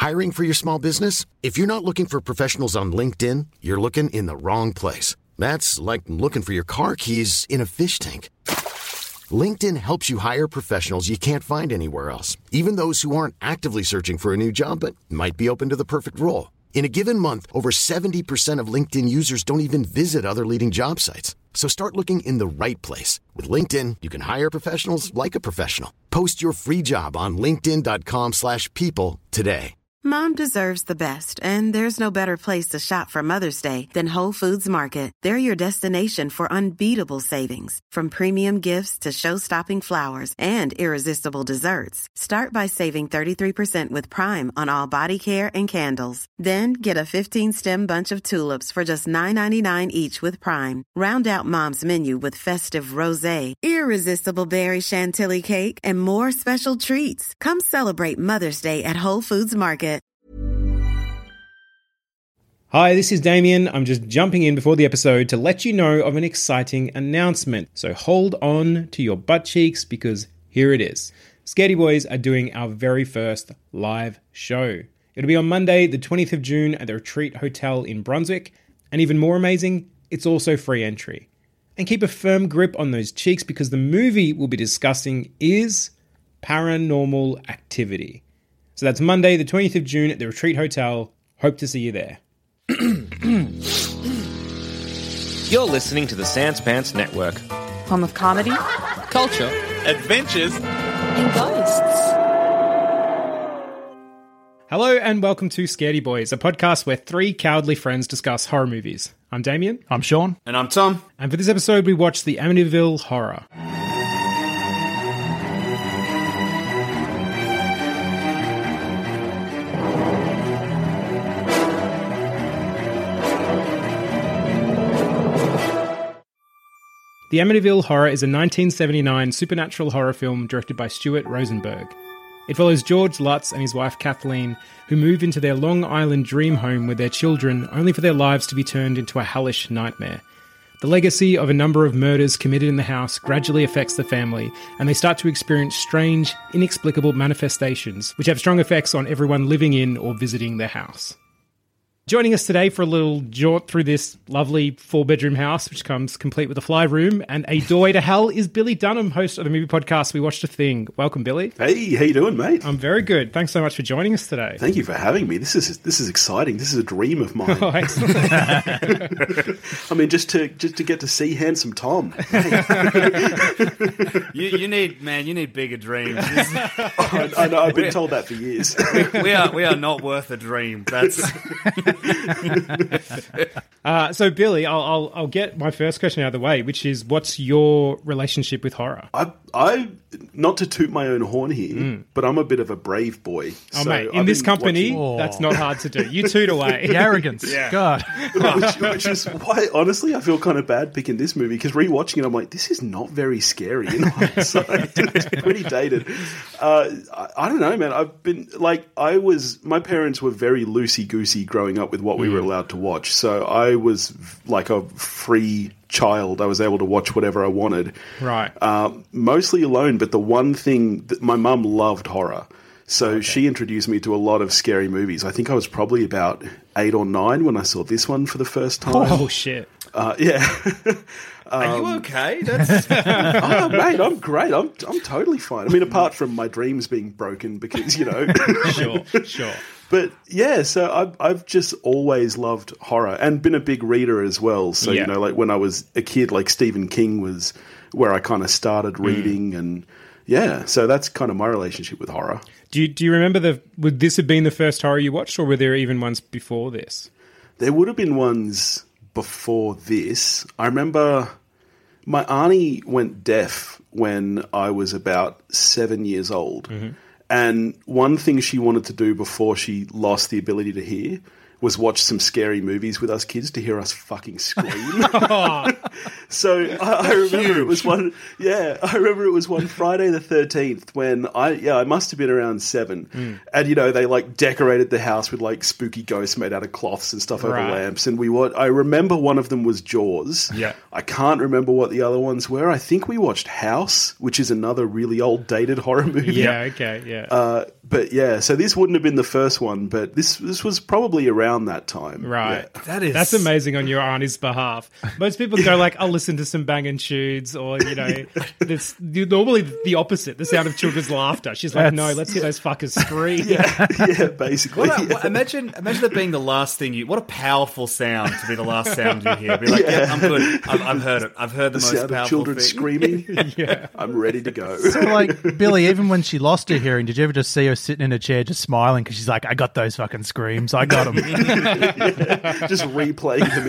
Hiring for your small business? If you're not looking for professionals on LinkedIn, you're looking in the wrong place. That's like looking for your car keys in a fish tank. LinkedIn helps you hire professionals you can't find anywhere else, even those who aren't actively searching for a new job but might be open to the perfect role. In a given month, over 70% of LinkedIn users don't even visit other leading job sites. So start looking in the right place. With LinkedIn, you can hire professionals like a professional. Post your free job on linkedin.com/people today. Mom deserves the best, and there's no better place to shop for Mother's Day than Whole Foods Market. They're your destination for unbeatable savings, from premium gifts to show-stopping flowers and irresistible desserts. Start by saving 33% with Prime on all body care and candles. Then get a 15-stem bunch of tulips for just $9.99 each with Prime. Round out Mom's menu with festive rosé, irresistible berry chantilly cake, and more special treats. Come celebrate Mother's Day at Whole Foods Market. Hi, this is Damien. I'm just jumping in before the episode to let you know of an exciting announcement. So hold on to your butt cheeks because here it is. Scaredy Boys are doing our very first live show. It'll be on Monday, the 20th of June at the Retreat Hotel in Brunswick. And even more amazing, it's also free entry. And keep a firm grip on those cheeks because the movie we'll be discussing is Paranormal Activity. So that's Monday, the 20th of June at the Retreat Hotel. Hope to see you there. You're listening to the Sans Pants Network. Home of comedy, Culture, adventures, and ghosts. Hello and welcome to Scaredy Boys, a podcast where three cowardly friends discuss horror movies. I'm Damien. I'm Sean. And I'm Tom. And for this episode, we watched the Amityville Horror. The Amityville Horror is a 1979 supernatural horror film directed by Stuart Rosenberg. It follows George Lutz and his wife Kathleen, who move into their Long Island dream home with their children, only for their lives to be turned into a hellish nightmare. The legacy of a number of murders committed in the house gradually affects the family, and they start to experience strange, inexplicable manifestations, which have strong effects on everyone living in or visiting their house. Joining us today for a little jaunt through this lovely 4-bedroom house, which comes complete with a fly room and a doorway to hell, is Billy Dunham, host of the movie podcast We Watched a Thing. Welcome, Billy. Hey, how you doing, mate? I'm very good. Thanks so much for joining us today. Thank you for having me. This is exciting. This is a dream of mine. Oh, excellent. I mean, just to get to see handsome Tom. You need bigger dreams. I know. I've been told that for years. we are not worth a dream. That's. So, Billy, I'll get my first question out of the way, which is, what's your relationship with horror? I not to toot my own horn here, but I'm a bit of a brave boy. Oh, so mate, in this company, that's not hard to do. You toot away. The arrogance. Yeah. God. which is why, honestly, I feel kind of bad picking this movie, because rewatching it, I'm like, this is not very scary. In hindsight. It's pretty dated. I don't know, man. I've been, like, my parents were very loosey-goosey growing up with what we were allowed to watch. So I was like a free child. I was able to watch whatever I wanted. Right. Mostly alone, but the one thing that my mum loved horror. So she introduced me to a lot of scary movies. I think I was probably about 8 or 9 when I saw this one for the first time. Oh, shit. Yeah. Are you okay? That's... Oh, mate, I'm great. I'm totally fine. I mean, apart from my dreams being broken because, you know. Sure. But yeah, so I've just always loved horror and been a big reader as well. So, you know, like when I was a kid, like Stephen King was where I kind of started reading and yeah, so that's kind of my relationship with horror. Do you remember would this have been the first horror you watched, or were there even ones before this? There would have been ones before this. I remember my auntie went deaf when I was about 7 years old. Mm-hmm. And one thing she wanted to do before she lost the ability to hear was watch some scary movies with us kids to hear us fucking scream. So I remember it was one. Yeah, I remember it was one Friday the 13th when I must have been around 7, and they like decorated the house with like spooky ghosts made out of cloths and stuff over lamps, and I remember one of them was Jaws. Yeah, I can't remember what the other ones were. I think we watched House, which is another really old dated horror movie. Yeah, okay, yeah. But yeah, so this wouldn't have been the first one, but this was probably around that time. Right. Yeah. That's amazing on your auntie's behalf. Most people go like, I'll listen to some Bang and Tunes, or, it's normally the opposite, the sound of children's laughter. She's like, no, let's hear those fuckers scream. Yeah, basically. Imagine it being the last thing what a powerful sound to be the last sound you hear. Be like, I'm good. I've heard it. I've heard the most sound powerful of children thing. Screaming. I'm ready to go. So like, Billy, even when she lost her hearing, did you ever just see her sitting in a chair just smiling because she's like, I got those fucking screams. I got them. Just replaying them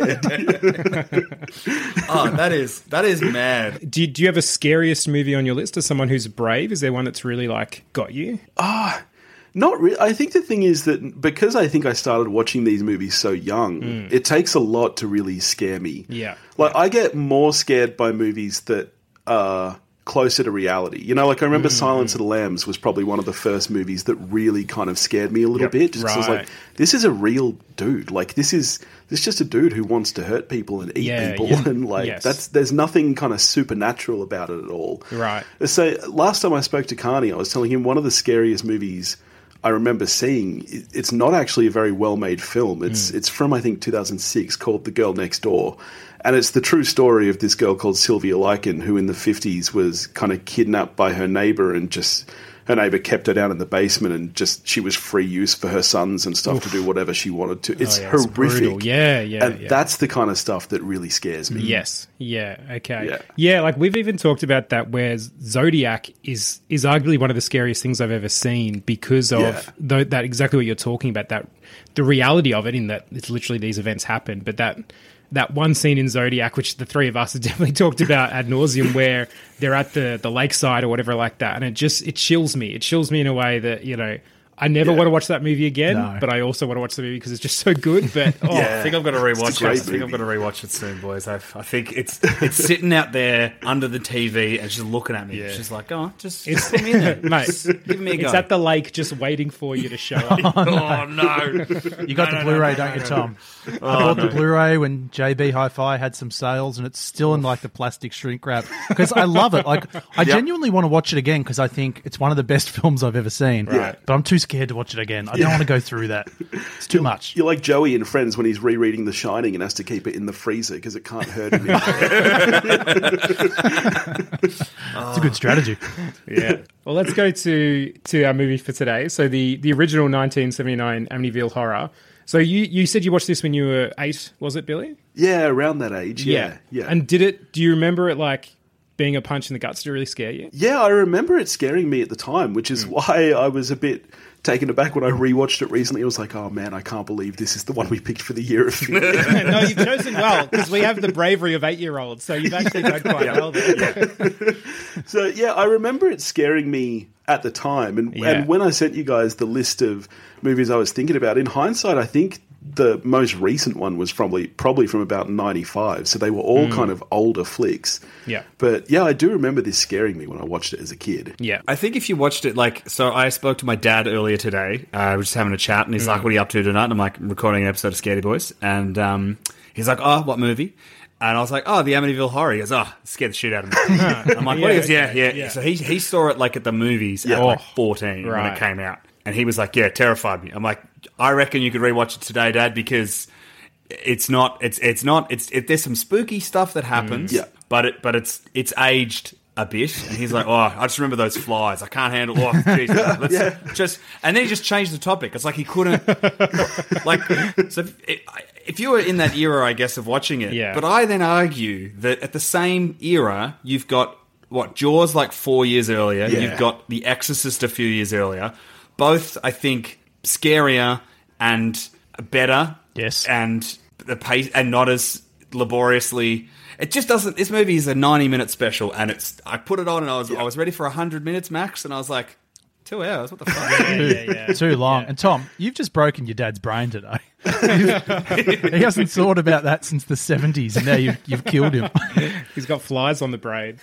in her head. Oh, that is mad. Do you have a scariest movie on your list as someone who's brave? Is there one that's really like got you? Not really. I think the thing is that because I think I started watching these movies so young, it takes a lot to really scare me. Yeah. Like I get more scared by movies that are closer to reality. Like I remember Silence of the Lambs was probably one of the first movies that really kind of scared me a little bit. Just 'cause I was like, this is a real dude. Like this is just a dude who wants to hurt people and eat people, and like there's nothing kind of supernatural about it at all. Right. So last time I spoke to Carney, I was telling him one of the scariest movies I remember seeing. It's not actually a very well-made film. It's from I think 2006, called The Girl Next Door. And it's the true story of this girl called Sylvia Lycan, who in the 50s was kind of kidnapped by her neighbor, and just her neighbor kept her down in the basement, and just she was free use for her sons and stuff to do whatever she wanted to. It's horrific. Yeah. That's the kind of stuff that really scares me. Yes. Yeah. Okay. Yeah. Like we've even talked about that, where Zodiac is arguably one of the scariest things I've ever seen because of that exactly what you're talking about, that the reality of it, in that it's literally these events happen, but that one scene in Zodiac, which the three of us have definitely talked about ad nauseum, where they're at the lakeside or whatever like that, and it chills me. It chills me in a way that, I never want to watch that movie again, but I also want to watch the movie because it's just so good. But I think I've got to rewatch it. I think I've got to rewatch it soon, boys. I think it's sitting out there under the TV and she's looking at me. Yeah. She's like, just put me in there, mate. Give me a go. It's at the lake, just waiting for you to show up. Oh no! You got the Blu-ray, don't you, Tom? I bought the Blu-ray when JB Hi-Fi had some sales, and it's still in like the plastic shrink wrap because I love it. Like I genuinely want to watch it again because I think it's one of the best films I've ever seen. Right. But I'm too scared to watch it again. I don't want to go through that. It's too much. You're like Joey in Friends when he's rereading The Shining and has to keep it in the freezer because it can't hurt him. It's a good strategy. Yeah. Well, let's go to our movie for today. So the original 1979 Amityville Horror. So you said you watched this when you were 8, was it, Billy? Yeah, around that age. Yeah. And do you remember it like being a punch in the guts to really scare you? Yeah, I remember it scaring me at the time, which is why I was a bit taken aback when I rewatched it recently. I was like, oh man, I can't believe this is the one we picked for the year of fear. No, you've chosen well, because we have the bravery of 8-year-olds, so you've actually done quite well there. So yeah, I remember it scaring me at the time, and when I sent you guys the list of movies I was thinking about, in hindsight, I think the most recent one was probably from about 95, so they were all kind of older flicks. Yeah. But yeah, I do remember this scaring me when I watched it as a kid. Yeah. I think if you watched it, so I spoke to my dad earlier today, we were just having a chat, and he's like, what are you up to tonight? And I'm like, recording an episode of Scaredy Boys, and he's like, oh, what movie? And I was like, oh, the Amityville Horror. He goes, oh, scared the shit out of me. I'm like, what? He goes, yeah. So he saw it like at the movies at like 14 when it came out. And he was like, yeah, terrified me. I'm like, I reckon you could rewatch it today, Dad, because there's some spooky stuff that happens, but it's aged a bit. And he's like, oh, I just remember those flies. I can't handle. Oh, geez, and then he just changed the topic. It's like he couldn't. So if you were in that era, I guess, of watching it, but I then argue that at the same era, you've got Jaws like 4 years earlier. Yeah. You've got The Exorcist a few years earlier. Both, I think, scarier and better. Yes. And the pace, and not as laboriously. It just doesn't. This movie is a 90-minute special, and I put it on, and I was ready for 100 minutes max, and I was like, 2 hours. What the fuck? Too long. Yeah. And Tom, you've just broken your dad's brain today. He hasn't thought about that since the 70s, and now you've killed him. He's got flies on the braid.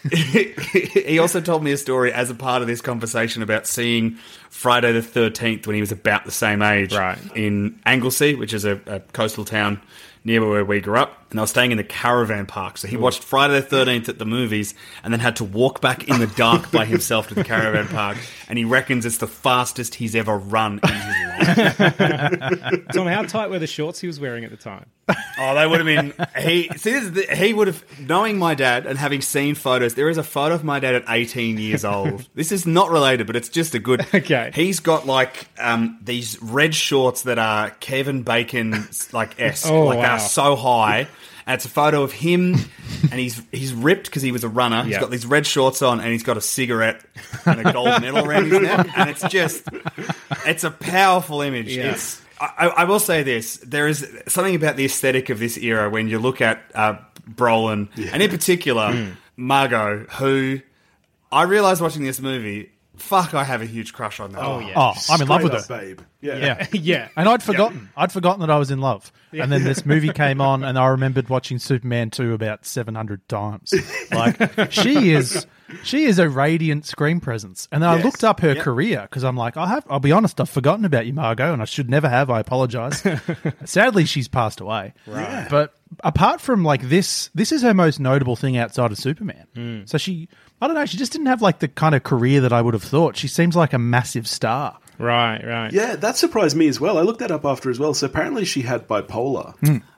He also told me a story as a part of this conversation about seeing Friday the 13th when he was about the same age in Anglesey, which is a coastal town near where we grew up, and I was staying in the caravan park. So he watched Friday the 13th at the movies and then had to walk back in the dark by himself to the caravan park, and he reckons it's the fastest he's ever run in his life. Tom, how tight were the shorts he was wearing at the time? Oh, they would have been... He would have... Knowing my dad and having seen photos, there is a photo of my dad at 18 years old. This is not related, but it's just a good... Okay. He's got, like, these red shorts that are Kevin Bacon's, like, esque. Oh, like, wow. they are so high. And it's a photo of him, and he's ripped because he was a runner. He's got these red shorts on, and he's got a cigarette and a gold medal around his neck. And it's just... It's a powerful image. Yeah. I will say this. There is something about the aesthetic of this era when you look at Brolin, and in particular, Margot, who I realised watching this movie, fuck, I have a huge crush on that. Oh, yeah. Oh, I'm in love with her. babe. Yeah. Yeah. And I'd forgotten. I'd forgotten that I was in love. And then this movie came on, and I remembered watching Superman 2 about 700 times. Like, she is a radiant screen presence. And then I looked up her career because I'm like, I'll be honest, I've forgotten about you, Margot, and I should never have. I apologise. Sadly, she's passed away. Right. But apart from like this is her most notable thing outside of Superman. So she just didn't have like the kind of career that I would have thought. She seems like a massive star. Right. Yeah, that surprised me as well. I looked that up after as well. So apparently she had bipolar.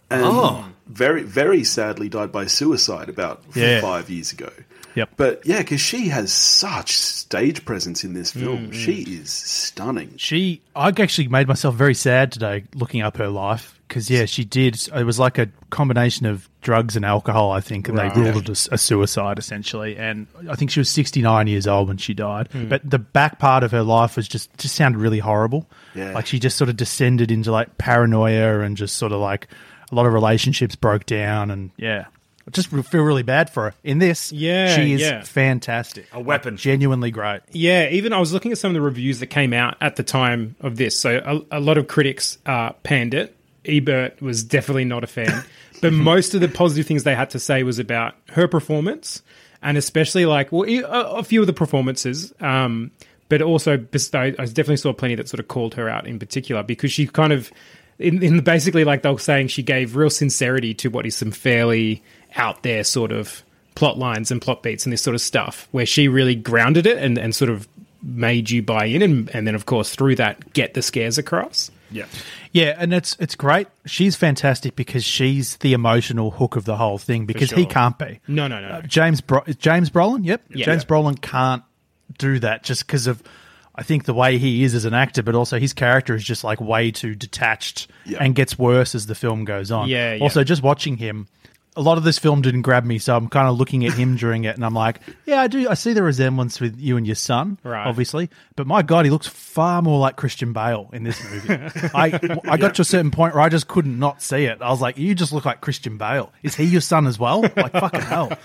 And very, very sadly died by suicide about 5 years ago. Yep. But yeah, because she has such stage presence in this film. She is stunning. I actually made myself very sad today looking up her life because, she did. It was like a combination of drugs and alcohol, I think, and they ruled it a suicide, essentially. And I think she was 69 years old when she died. But the back part of her life was just sounded really horrible. Yeah. Like she just sort of descended into like paranoia and just sort of like a lot of relationships broke down and, I just feel really bad for her. In this, she is fantastic. A weapon. Like, genuinely great. Yeah, even I was looking at some of the reviews that came out at the time of this. So a lot of critics panned it. Ebert was definitely not a fan. But most of the positive things they had to say was about her performance, and especially like, a few of the performances. But also, I definitely saw plenty that sort of called her out in particular because she kind of... In basically, like they were saying, she gave real sincerity to what is some fairly out there sort of plot lines and plot beats and this sort of stuff, where she really grounded it and sort of made you buy in, and then of course through that get the scares across. Yeah, and it's great. She's fantastic because she's the emotional hook of the whole thing. Because he can't be. No. James Brolin. Yep. Yeah. James Brolin can't do that just because of, I think, the way he is as an actor, but also his character is just like way too detached and gets worse as the film goes on. Yeah. Also, just watching him, a lot of this film didn't grab me, so I'm kind of looking at him during it, and I'm like, I do. I see the resemblance with you and your son, obviously, but my God, he looks far more like Christian Bale in this movie. I got to a certain point where I just couldn't not see it. I was like, you just look like Christian Bale. Is he your son as well? Like, fucking hell.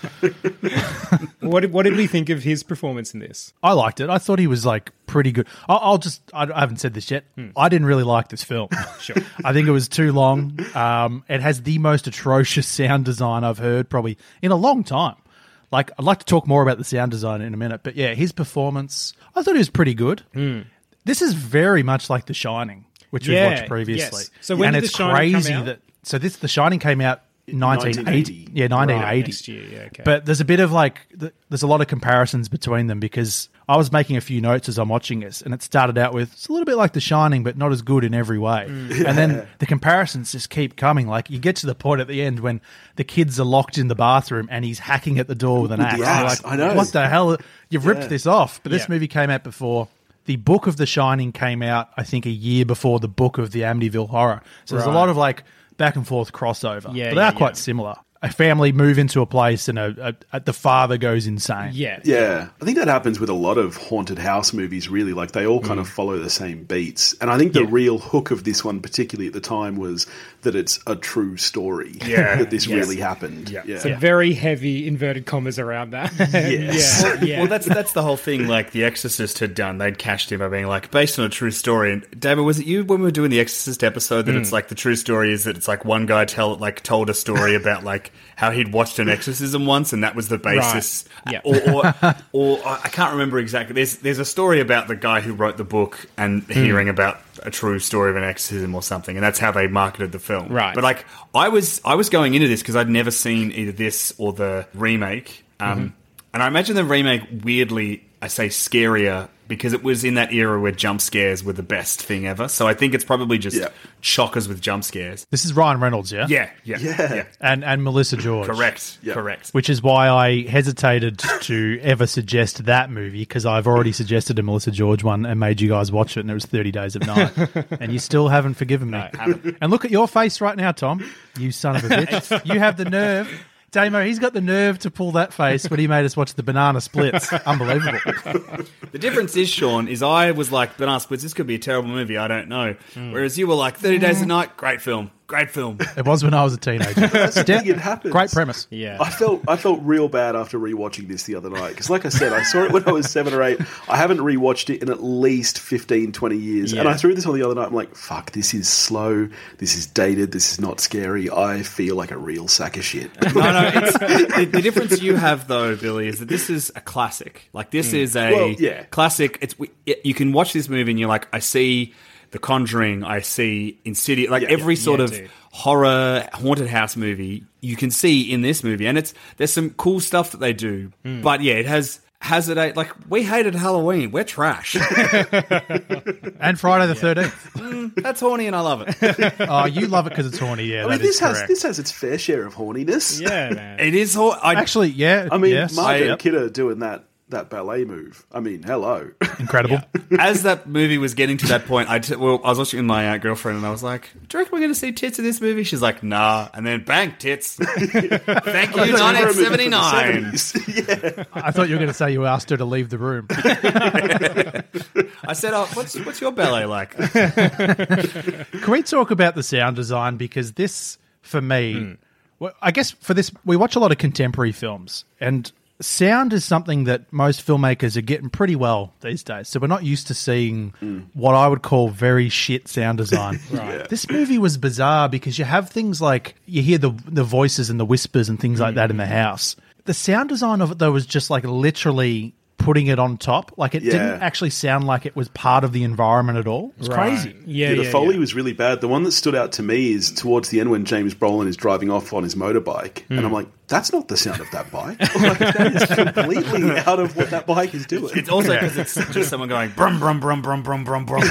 What did we think of his performance in this? I liked it. I thought he was like pretty good. I haven't said this yet. I didn't really like this film. Sure. I think it was too long. It has the most atrocious sound design I've heard probably in a long time. Like, I'd like to talk more about the sound design in a minute, but yeah, his performance, I thought he was pretty good. This is very much like The Shining, which we've watched previously. Yes. So when did The Shining come out? The Shining came out 1980. Yeah, 1980. Right, next year, yeah, okay. But there's a bit of like, there's a lot of comparisons between them because I was making a few notes as I'm watching this, and it started out with, it's a little bit like The Shining, but not as good in every way. And then the comparisons just keep coming. Like, you get to the point at the end when the kids are locked in the bathroom and he's hacking at the door with an axe. Yes, Like, I know. what the hell? You've ripped this off. But this movie came out before. The book of The Shining came out, I think, a year before the book of the Amityville Horror. So there's a lot of like back and forth crossover. But they are quite similar. a family move into a place and the father goes insane. Yeah. I think that happens with a lot of haunted house movies, really. Like, they all kind of follow the same beats. And I think the real hook of this one, particularly at the time, was that it's a true story. That this really happened. So very heavy inverted commas around that. Well, that's the whole thing, like, The Exorcist had done. They'd cashed in by being like, based on a true story. And, David, was it you when we were doing the Exorcist episode that it's like the true story is that it's like one guy told a story about, like, how he'd watched an exorcism once, and that was the basis. Right. Or I can't remember exactly. There's a story about the guy who wrote the book and hearing about a true story of an exorcism or something, and that's how they marketed the film. Right. But like, I was going into this because I'd never seen either this or the remake, and I imagine the remake, weirdly, I say scarier, because it was in that era where jump scares were the best thing ever. So I think it's probably just shockers with jump scares. This is Ryan Reynolds, yeah? Yeah. And Melissa George. Correct. Which is why I hesitated to ever suggest that movie, because I've already suggested a Melissa George one and made you guys watch it, and it was 30 Days of Night. And you still haven't forgiven me. No, haven't. And look at your face right now, Tom. You son of a bitch. You have the nerve. Damo, he's got the nerve to pull that face when he made us watch the Banana Splits. Unbelievable. The difference is, Sean, is I was like, Banana Splits, this could be a terrible movie, I don't know. Whereas you were like, 30 Days a Night, great film. It was when I was a teenager. It happens. Great premise. Yeah. I felt real bad after rewatching this the other night, because like I said, I saw it when I was 7 or 8. I haven't rewatched it in at least 15, 20 years. And I threw this on the other night. I'm like, fuck, this is slow. This is dated. This is not scary. I feel like a real sack of shit. No, the difference you have, though, Billy, is that this is a classic. Like, this is a classic. You can watch this movie and you're like, I see The Conjuring, I see Insidious, like every sort of horror haunted house movie you can see in this movie, and there's some cool stuff that they do. But yeah, it has it like, we hated Halloween, we're trash. And Friday the 13th. That's horny, and I love it. Oh, you love it because it's horny. Yeah, I mean, this has its fair share of horniness. Yeah, man. It is actually, yeah. I mean, yes. Margaret Kidder doing that ballet move. I mean, hello. Incredible. As that movie was getting to that point, I was watching with my girlfriend, and I was like, do you reckon we're going to see tits in this movie? She's like, nah. And then bang, tits. Thank you, 1979. Yeah. I thought you were going to say you asked her to leave the room. I said, what's your ballet like? Can we talk about the sound design? Because this, for me, well, I guess for this, we watch a lot of contemporary films, and sound is something that most filmmakers are getting pretty well these days. So we're not used to seeing what I would call very shit sound design. Right. This movie was bizarre because you have things like, you hear the voices and the whispers and things like that in the house. The sound design of it, though, was just like literally putting it on top. Like, it didn't actually sound like it was part of the environment at all. It's crazy. Yeah, the Foley was really bad. The one that stood out to me is towards the end when James Brolin is driving off on his motorbike. And I'm like, that's not the sound of that bike. Like, that is completely out of what that bike is doing. It's also because it's just someone going, brum, brum, brum, brum, brum, brum, brum.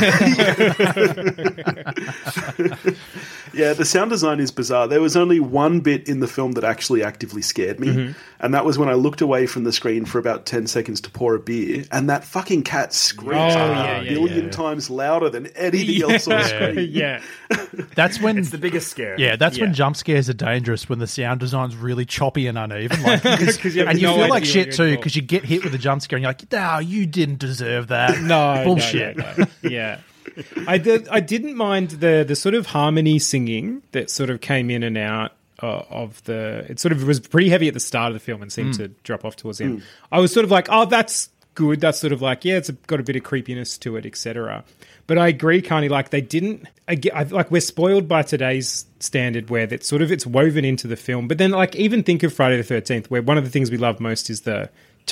Yeah, the sound design is bizarre. There was only one bit in the film that actually actively scared me, and that was when I looked away from the screen for about 10 seconds to pour a beer, and that fucking cat screeched a million times louder than anything else on screen. Yeah. That's when It's the biggest scare. Yeah, that's when jump scares are dangerous, when the sound design's really choppy and uneven. Like, you have and you no feel idea like what shit you're too, in for. because you get hit with a jump scare and you're like, no, you didn't deserve that. No, bullshit. No. Yeah. I didn't mind the sort of harmony singing that sort of came in and out of the... It sort of was pretty heavy at the start of the film and seemed to drop off towards the end. I was sort of like, oh, that's good. That's sort of like, yeah, it's got a bit of creepiness to it, etc. But I agree, Carney, like they didn't... like we're spoiled by today's standard where that sort of it's woven into the film. But then like even think of Friday the 13th, where one of the things we love most is the...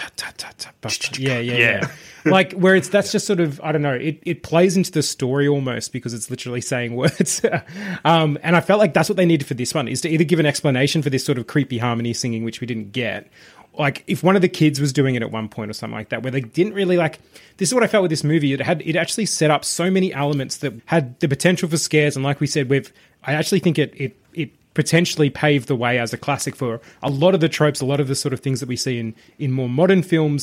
Yeah. Like where that's just sort of, I don't know, it plays into the story almost because it's literally saying words. And I felt like that's what they needed for this one, is to either give an explanation for this sort of creepy harmony singing, which we didn't get. Like if one of the kids was doing it at one point or something like that, where they didn't really like, this is what I felt with this movie. It actually set up so many elements that had the potential for scares. And like we said, I actually think it potentially paved the way as a classic for a lot of the tropes, a lot of the sort of things that we see in more modern films that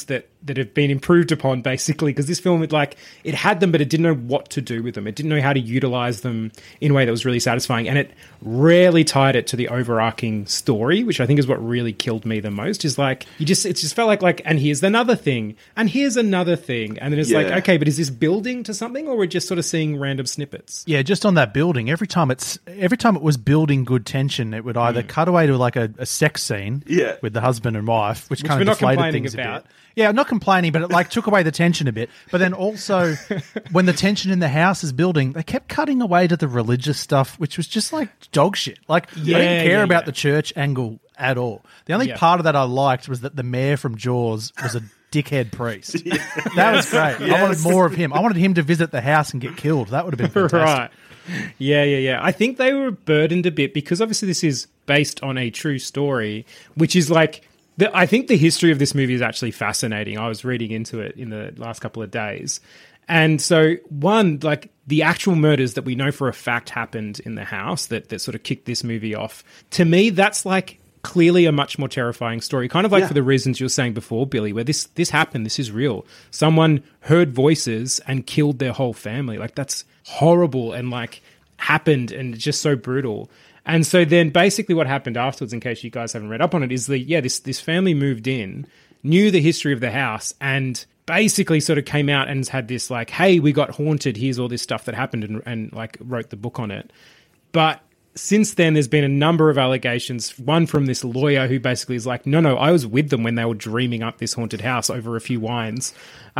that have been improved upon, basically, because this film, it had them, but it didn't know what to do with them. It didn't know how to utilize them in a way that was really satisfying, and it rarely tied it to the overarching story, which I think is what really killed me the most. Is like it just felt like, and here's another thing, and here's another thing, and then it's like, okay, but is this building to something, or we're just sort of seeing random snippets? Yeah, just on that building, every time it was building good tension, it would either cut away to like a sex scene with the husband and wife, which kind of deflated things a bit. Yeah, I'm not complaining, but it like took away the tension a bit. But then also, when the tension in the house is building, they kept cutting away to the religious stuff, which was just like dog shit. Like, I didn't care about the church angle at all. The only part of that I liked was that the mayor from Jaws was a dickhead priest. That was great. I wanted more of him. I wanted him to visit the house and get killed. That would have been fantastic. Right. Yeah. I think they were burdened a bit because obviously this is based on a true story, which is like... I think the history of this movie is actually fascinating. I was reading into it in the last couple of days. And so, one, like the actual murders that we know for a fact happened in the house that sort of kicked this movie off. To me, that's like clearly a much more terrifying story. Kind of like for the reasons you were saying before, Billy, where this happened, this is real. Someone heard voices and killed their whole family. Like, that's horrible and like happened and just so brutal. And so then basically what happened afterwards, in case you guys haven't read up on it, is this family moved in, knew the history of the house, and basically sort of came out and had this like, hey, we got haunted, here's all this stuff that happened, and like wrote the book on it. But since then, there's been a number of allegations, one from this lawyer who basically is like, no, I was with them when they were dreaming up this haunted house over a few wines.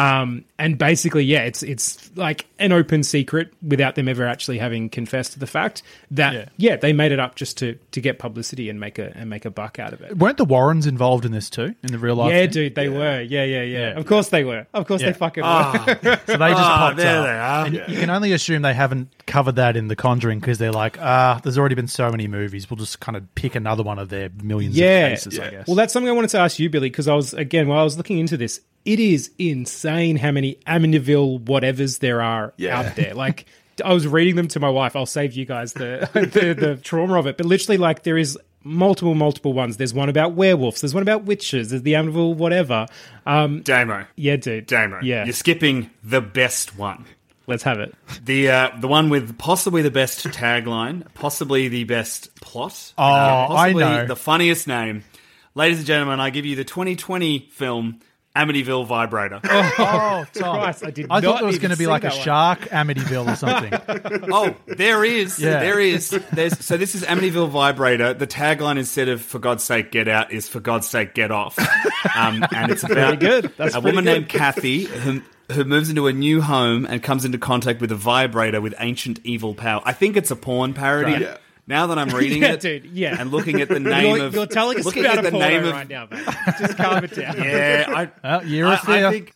And basically, it's like an open secret without them ever actually having confessed to the fact that, they made it up just to get publicity and make a buck out of it. Weren't the Warrens involved in this too, in the real life? Yeah, thing? dude, they were. Yeah. Of course they were. Of course they fucking were. So they just popped there up. they are. And you can only assume they haven't covered that in The Conjuring because they're like, there's already been so many movies. We'll just kind of pick another one of their millions of cases, I guess. Well, that's something I wanted to ask you, Billy, because while I was looking into this, it is insane how many Amityville whatevers there are out there. Like, I was reading them to my wife. I'll save you guys the trauma of it. But literally, like, there is multiple ones. There's one about werewolves. There's one about witches. There's the Amityville whatever. Damo. Yeah, dude. Damo. Yeah. You're skipping the best one. Let's have it. The one with possibly the best tagline, possibly the best plot. Possibly I know. The funniest name. Ladies and gentlemen, I give you the 2020 film Amityville Vibrator. Oh, Tom. Christ, I thought there was going to be like a shark Amityville or something. Oh, there is. Yeah. There is. So this is Amityville Vibrator. The tagline, instead of "For God's sake, get out," is "For God's sake, get off." And it's about a woman named Kathy who moves into a new home and comes into contact with a vibrator with ancient evil power. I think it's a porn parody. Right. Yeah. Now that I'm reading it, dude, and looking at the name you're telling us looking about at a the porno name of right now, mate. Just calm it down. Yeah, I think.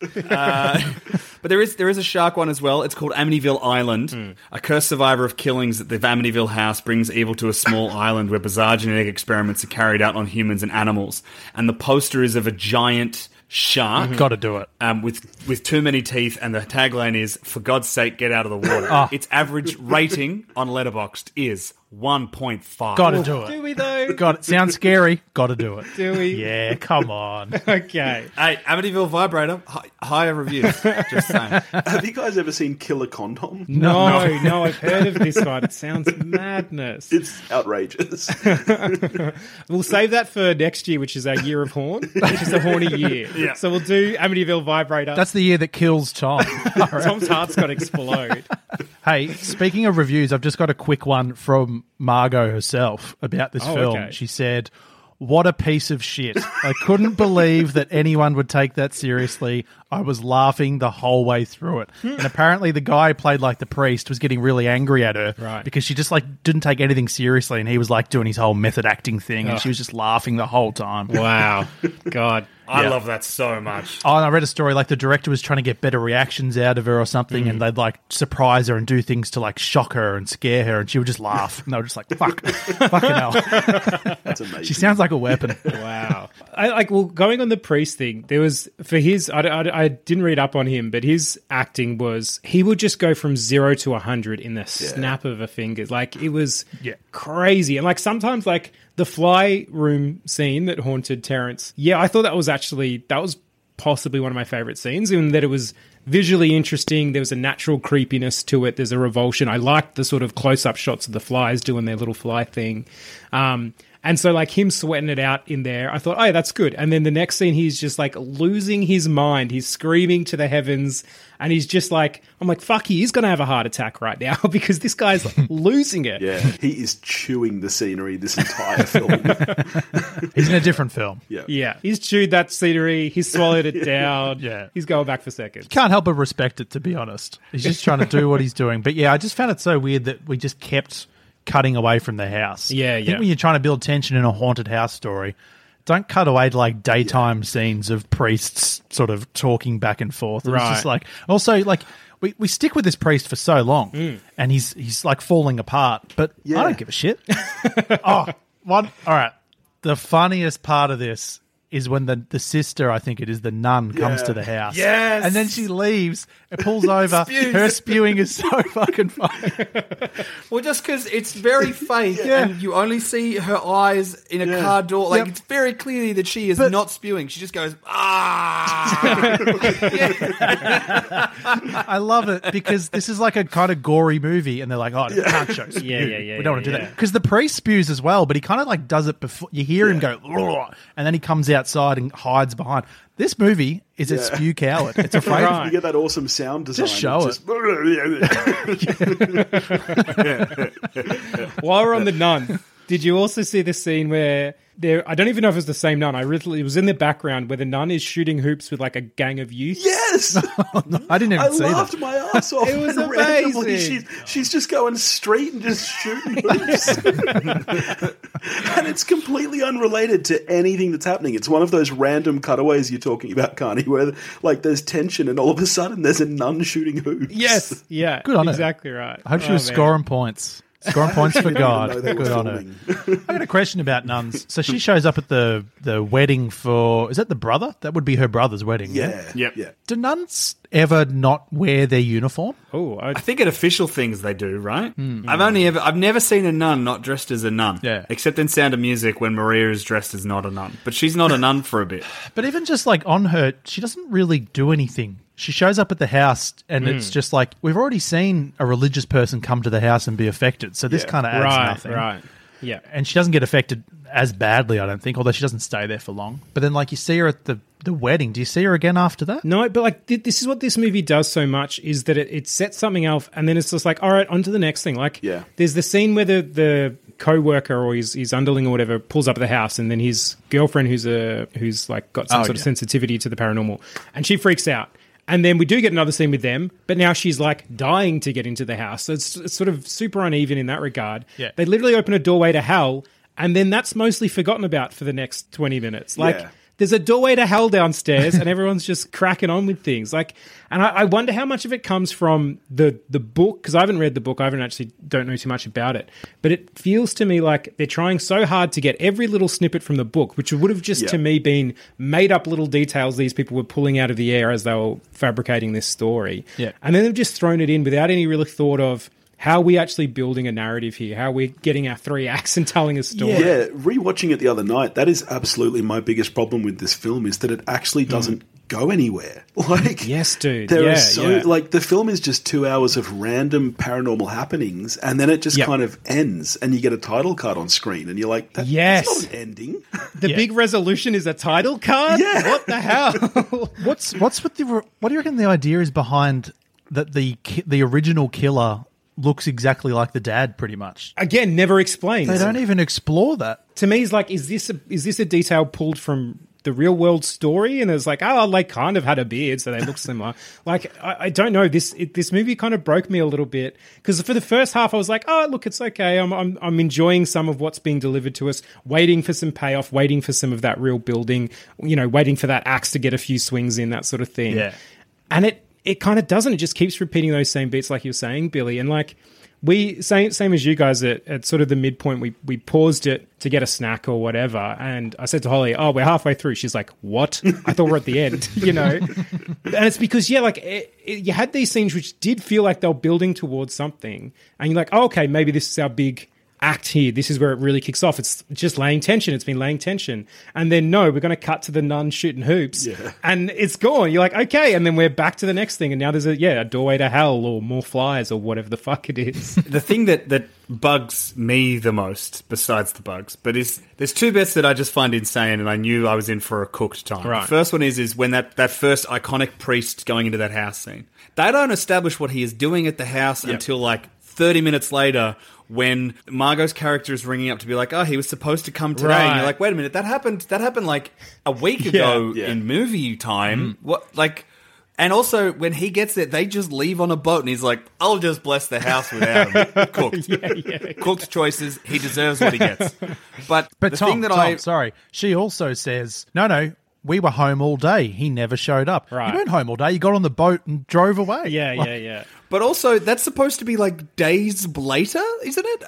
But there is a shark one as well. It's called Amityville Island. A cursed survivor of killings at the Amityville house brings evil to a small island where bizarre genetic experiments are carried out on humans and animals. And the poster is of a giant shark. Got to do it. With too many teeth, and the tagline is "For God's sake, get out of the water." Its average rating on Letterboxd is 1.5. Got to do it. Do we though? Got it. Sounds scary. Got to do it. Do we? Yeah, come on. Okay. Hey, Amityville Vibrator, higher reviews. Just saying. Have you guys ever seen Killer Condom? No, I've heard of this one. It sounds madness. It's outrageous. We'll save that for next year, which is our year of horn, which is a horny year. Yeah. So we'll do Amityville Vibrator. That's the year that kills Tom. Tom's heart's got to explode. Hey, speaking of reviews, I've just got a quick one from Margot herself about this film. Okay. She said, "What a piece of shit. I couldn't believe that anyone would take that seriously. I was laughing the whole way through it." And apparently the guy who played like the priest was getting really angry at her because she just like didn't take anything seriously, and he was like doing his whole method acting thing, and she was just laughing the whole time. Wow. God. I love that so much. Oh, and I read a story like the director was trying to get better reactions out of her or something, and they'd like surprise her and do things to like shock her and scare her, and she would just laugh, and they were just like, fucking hell. That's amazing. She sounds like a weapon. Wow. Going on the priest thing, there was, for his, I didn't read up on him, but his acting was, he would just go from 0 to 100 in the snap of a finger. Like, it was crazy. And like, sometimes like the fly room scene that haunted Terrence, I thought that was possibly one of my favorite scenes, in that it was visually interesting. There was a natural creepiness to it. There's a revulsion. I liked the sort of close-up shots of the flies doing their little fly thing. And so, like, him sweating it out in there, I thought, oh, yeah, that's good. And then the next scene, he's just, like, losing his mind. He's screaming to the heavens, and he's just like, I'm like, fuck, he is going to have a heart attack right now because this guy's losing it. Yeah, he is chewing the scenery this entire film. He's in a different film. Yeah, he's chewed that scenery. He's swallowed it down. Yeah. He's going back for seconds. Can't help but respect it, to be honest. He's just trying to do what he's doing. But yeah, I just found it so weird that we just kept cutting away from the house. Yeah, I think when you're trying to build tension in a haunted house story, don't cut away to like daytime scenes of priests sort of talking back and forth. It's just like, also like we stick with this priest for so long and he's like falling apart, but I don't give a shit. All right. The funniest part of this is when the sister, I think it is the nun, comes to the house. Yes! And then she leaves, it pulls over. Her spewing is so fucking funny. Well, just because it's very fake and you only see her eyes in a car door. Like, it's very clearly that she is not spewing. She just goes, ah! I love it because this is like a kind of gory movie and they're like, oh, can't show spew. We don't want to do that. Because the priest spews as well, but he kind of like does it before. You hear him go, "Ugh," and then he comes outside and hides behind. This movie is a spew coward. It's afraid of You get that awesome sound design. Just show it. While we're on the nun, did you also see the scene where I don't even know if it was the same nun. It was in the background where the nun is shooting hoops with like a gang of youth. Yes! No, I didn't even see that. I laughed my ass off. It was and randomly amazing. She's just going straight and just shooting hoops. And it's completely unrelated to anything that's happening. It's one of those random cutaways you're talking about, Carney, where like there's tension and all of a sudden there's a nun shooting hoops. Yes, yeah, Good on her. exactly right. I hope she was scoring points. Scoring points for God. know they were Good on her. filming. I got a question about nuns. So she shows up at the wedding for... Is that the brother? That would be her brother's wedding, yeah? Yep. Do nuns ever not wear their uniform? Oh, I think at official things they do, right? I've never seen a nun not dressed as a nun. Yeah. Except in Sound of Music when Maria is dressed as not a nun. But she's not a nun for a bit. But even just like on her, she doesn't really do anything. She shows up at the house and it's just like, we've already seen a religious person come to the house and be affected. So this kind of adds nothing. Right. Yeah. And she doesn't get affected as badly, I don't think, although she doesn't stay there for long. But then like you see her at the wedding. Do you see her again after that? No, but like this is what this movie does so much is that it sets something else and then it's just like, all right, on to the next thing. Like there's the scene where the co-worker or his underling or whatever pulls up at the house and then his girlfriend who's like got some sort of sensitivity to the paranormal and she freaks out. And then we do get another scene with them, but now she's like dying to get into the house. So it's sort of super uneven in that regard. Yeah. They literally open a doorway to hell, and then that's mostly forgotten about for the next 20 minutes. Like, there's a doorway to hell downstairs, and everyone's just cracking on with things. Like, and I wonder how much of it comes from the book, because I haven't read the book. I don't know too much about it. But it feels to me like they're trying so hard to get every little snippet from the book, which would have just, to me, been made up little details these people were pulling out of the air as they were fabricating this story. Yeah. And then they've just thrown it in without any real thought of how are we actually building a narrative here? How are we getting our 3 acts and telling a story? Yeah, rewatching it the other night, that is absolutely my biggest problem with this film is that it actually doesn't go anywhere. Like, yes, dude. There is like the film is just 2 hours of random paranormal happenings, and then it just kind of ends, and you get a title card on screen, and you're like, that's not an ending. The big resolution is a title card. Yeah. What the hell? What's with what do you reckon the idea is behind that the original killer looks exactly like the dad, pretty much? Again, never explained. They don't even explore that. To me, it's like, is this a detail pulled from the real world story? And it's like, oh, they kind of had a beard, so they look similar. Like, I don't know. This movie kind of broke me a little bit because for the first half, I was like, oh, look, it's okay. I'm enjoying some of what's being delivered to us, waiting for some payoff, waiting for some of that real building, waiting for that axe to get a few swings in, that sort of thing. Yeah. And it kind of doesn't. It just keeps repeating those same beats like you're saying, Billy. And like same as you guys at sort of the midpoint, we paused it to get a snack or whatever. And I said to Holly, oh, we're halfway through. She's like, what? I thought we're at the end, And it's because, you had these scenes which did feel like they were building towards something. And you're like, oh, okay, maybe this is our big act here. This is where it really kicks off. It's just laying tension. It's been laying tension. And then, no, we're going to cut to the nun shooting hoops. Yeah. And it's gone. You're like, okay. And then we're back to the next thing. And now there's a doorway to hell or more flies or whatever the fuck it is. The thing that bugs me the most, besides the bugs, but there's two bits that I just find insane, and I knew I was in for a cooked time. Right. The first one is when that first iconic priest going into that house scene. They don't establish what he is doing at the house until like 30 minutes later, when Margot's character is ringing up to be like, oh, he was supposed to come today. Right. And you're like, wait a minute, that happened like a week ago Yeah. in movie time. What, like... And also, when he gets there, they just leave on a boat, and he's like, I'll just bless the house without him. Cooked. Cooked choices. He deserves what he gets. But the Tom, thing that sorry, she also says, no, we were home all day. He never showed up. Right. You weren't home all day. You got on the boat and drove away. Yeah. But also, that's supposed to be like days later, isn't it?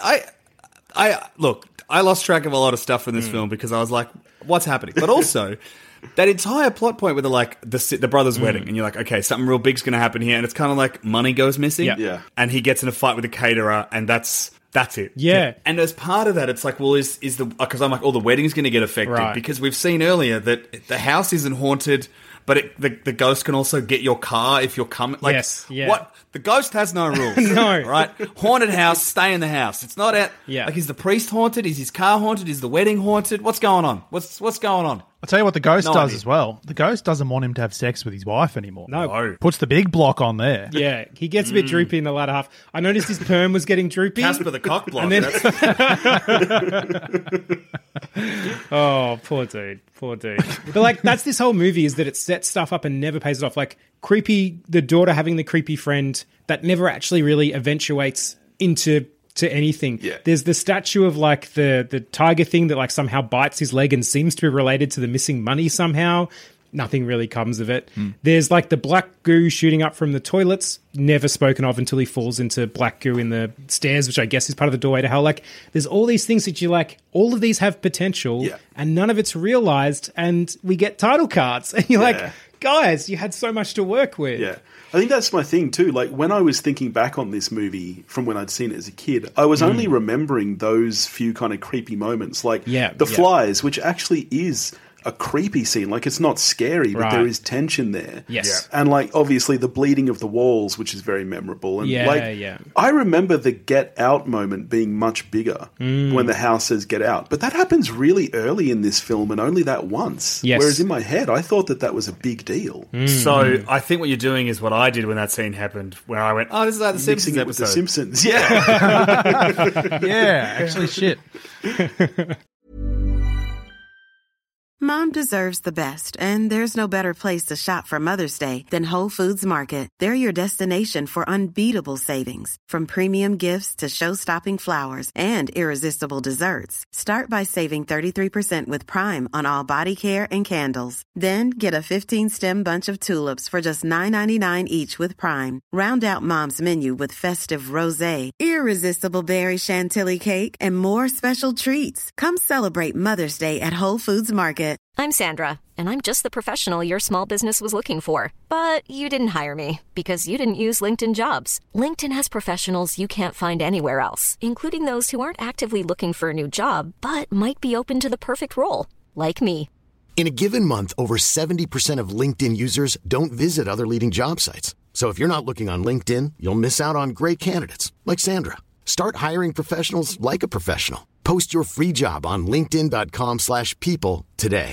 I lost track of a lot of stuff in this film because I was like, what's happening? But also... that entire plot point with the brother's wedding, and you're like, okay, something real big's going to happen here, and it's kind of like money goes missing, Yeah. and he gets in a fight with the caterer, and that's it. Yeah. And as part of that, it's like, well, because I'm like, the wedding's going to get affected, Right. because we've seen earlier that the house isn't haunted, but the ghost can also get your car if you're coming. Like, Yes, yeah. What? The ghost has no rules. No. Right? Haunted house, stay in the house. It's not out. Yeah. Like, is the priest haunted? Is his car haunted? Is the wedding haunted? What's going on? What's going on? I'll tell you what the ghost No does idea. as well. The ghost doesn't want him to have sex with his wife anymore. No. Puts the big block on there. Yeah, he gets a bit droopy in the latter half. I noticed his perm was getting droopy. Casper the cock block. And then- That's- Oh, poor dude. But like, that's this whole movie, is that it sets stuff up and never pays it off. Like, the daughter having the creepy friend that never actually really eventuates into anything. Yeah. There's the statue of like the tiger thing that like somehow bites his leg and seems to be related to the missing money somehow. Nothing really comes of it. There's like the black goo shooting up from the toilets, never spoken of until he falls into black goo in the stairs, which I guess is part of the doorway to hell. Like, there's all these things that you're like, all of these have potential, and none of it's realized, and we get title cards. And you're like, guys, you had so much to work with. Yeah. I think that's my thing too. Like, when I was thinking back on this movie from when I'd seen it as a kid, I was only remembering those few kind of creepy moments. Like the flies, which actually is a creepy scene. Like, it's not scary, but there is tension there. Yes. And like, obviously the bleeding of the walls, which is very memorable. And I remember the get out moment being much bigger when the house says get out. But that happens really early in this film, and only that once. Yes. Whereas in my head, I thought that was a big deal. So I think what you're doing is what I did when that scene happened, where I went, oh, this is like the Mixing Simpsons it with episode. the Simpsons. Yeah. Yeah, actually, shit. Mom deserves the best, and there's no better place to shop for Mother's Day than Whole Foods Market. They're your destination for unbeatable savings, from premium gifts to show-stopping flowers and irresistible desserts. Start by saving 33% with Prime on all body care and candles. Then get a 15-stem bunch of tulips for just $9.99 each with Prime. Round out Mom's menu with festive rosé, irresistible berry chantilly cake, and more special treats. Come celebrate Mother's Day at Whole Foods Market. I'm Sandra, and I'm just the professional your small business was looking for. But you didn't hire me because you didn't use LinkedIn Jobs. LinkedIn has professionals you can't find anywhere else, including those who aren't actively looking for a new job, but might be open to the perfect role, like me. In a given month, over 70% of LinkedIn users don't visit other leading job sites. So if you're not looking on LinkedIn, you'll miss out on great candidates like Sandra. Start hiring professionals like a professional. Post your free job on linkedin.com/people today.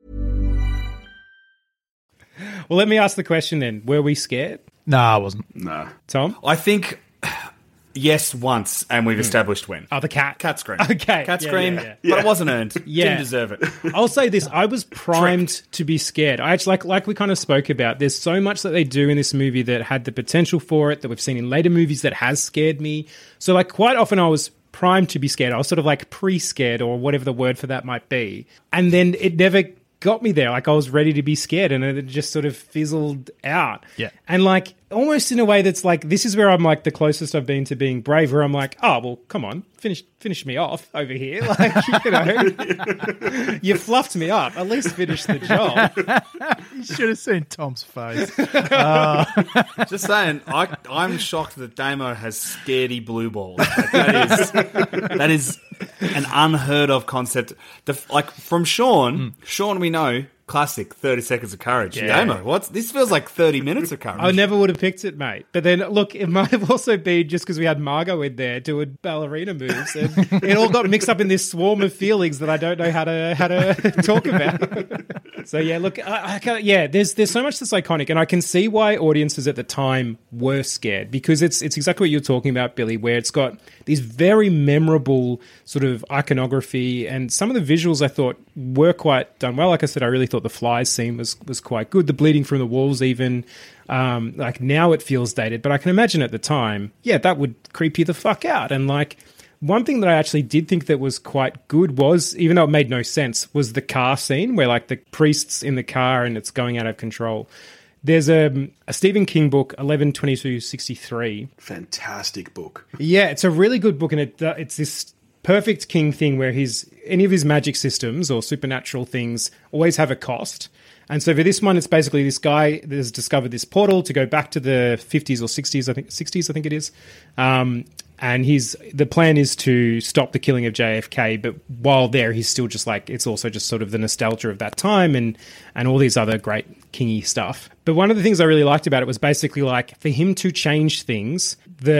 Well, let me ask the question then. Were we scared? No, I wasn't. Nah. Tom? I think, yes, once, and we've established when. Oh, the cat. Cat scream. Okay. Cat Yeah, scream, yeah, yeah. but it wasn't earned. Yeah. Didn't deserve it. I'll say this. I was primed to be scared. I actually, like we kind of spoke about, there's so much that they do in this movie that had the potential for it, that we've seen in later movies that has scared me. So like quite often I was primed to be scared. I was sort of like pre-scared, or whatever the word for that might be. And then it never got me there. Like I was ready to be scared, and it just sort of fizzled out. Yeah. And like almost in a way that's like, this is where I'm like the closest I've been to being brave, where I'm like, oh, well, come on, finish me off over here. Like, you fluffed me up. At least finish the job. You should have seen Tom's face. Just saying, I'm shocked that Damo has scaredy blue balls. Like, that is an unheard of concept. Like from Sean, we know, classic 30 seconds of courage. Yeah. Damo, this feels like 30 minutes of courage. I never would have picked it, mate. But then, look, it might have also been just because we had Margot in there doing ballerina moves, and it all got mixed up in this swarm of feelings that I don't know how to talk about. So yeah, look, there's so much that's iconic, and I can see why audiences at the time were scared, because it's exactly what you're talking about, Billy, where it's got these very memorable sort of iconography, and some of the visuals I thought were quite done well. Like I said, I really thought the flies scene was quite good. The bleeding from the walls, even like now it feels dated, but I can imagine at the time, yeah, that would creep you the fuck out. And like one thing that I actually did think that was quite good was, even though it made no sense, was the car scene where like the priest's in the car and it's going out of control. There's a Stephen King book, 11/22/63. Fantastic book. Yeah, it's a really good book, and it's this perfect King thing where any of his magic systems or supernatural things always have a cost. And so for this one, it's basically this guy that has discovered this portal to go back to the 50s or 60s, 60s, I think it is. And the plan is to stop the killing of JFK, but while there, he's still just like, it's also just sort of the nostalgia of that time and all these other great kingy stuff. But one of the things I really liked about it was basically like, for him to change things,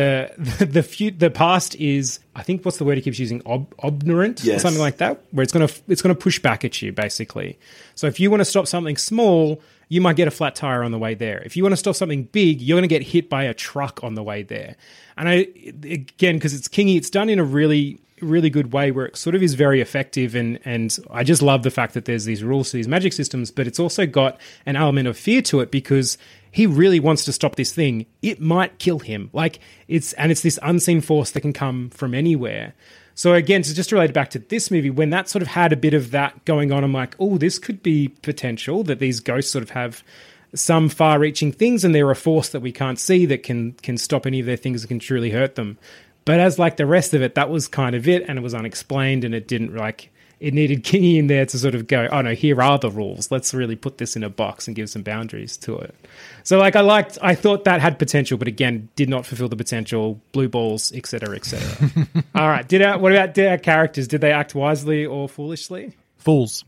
the past is, I think, what's the word he keeps using, obdurate, yes, or something like that, where it's gonna push back at you, basically. So if you want to stop something small, you might get a flat tire on the way there. If you want to stop something big, you're going to get hit by a truck on the way there. And again, because it's kingy, it's done in a really, really good way where it sort of is very effective. And I just love the fact that there's these rules to these magic systems, but it's also got an element of fear to it because he really wants to stop this thing. It might kill him. Like it's this unseen force that can come from anywhere. So again, to just relate back to this movie, when that sort of had a bit of that going on, I'm like, oh, this could be potential, that these ghosts sort of have some far-reaching things and they're a force that we can't see that can stop any of their things that can truly hurt them. But as like the rest of it, that was kind of it, and it was unexplained, and it didn't it needed Kingy in there to sort of go, oh no, here are the rules. Let's really put this in a box and give some boundaries to it. So like I thought that had potential, but again, did not fulfill the potential. Blue balls, etc., etc. All right. What about our characters? Did they act wisely or foolishly? Fools.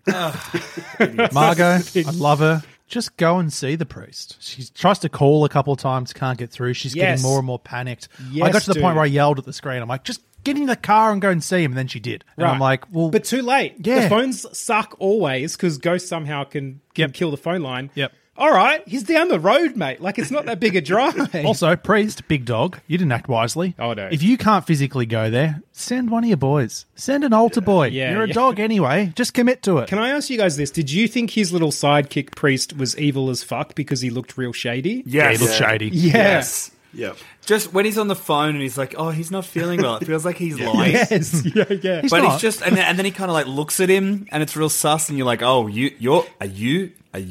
Margot, I love her. Just go and see the priest. She tries to call a couple of times, can't get through. She's getting more and more panicked. I got to the point where I yelled at the screen. I'm like, just get in the car and go and see him. And then she did. And I'm like, well. But too late. Yeah. The phones suck always because ghosts somehow can kill the phone line. Yep. All right, he's down the road, mate. Like, it's not that big a drive. Also, priest, big dog. You didn't act wisely. Oh, no. If you can't physically go there, send one of your boys. Send an altar boy. Yeah, You're a dog anyway. Just commit to it. Can I ask you guys this? Did you think his little sidekick priest was evil as fuck because he looked real shady? Yeah, he looked shady. Yes. Yep. Just when he's on the phone and he's like, oh, he's not feeling well. It feels like he's lying. Yes. Yeah. He's just, and then he kind of like looks at him and it's real sus and you're like, oh, are you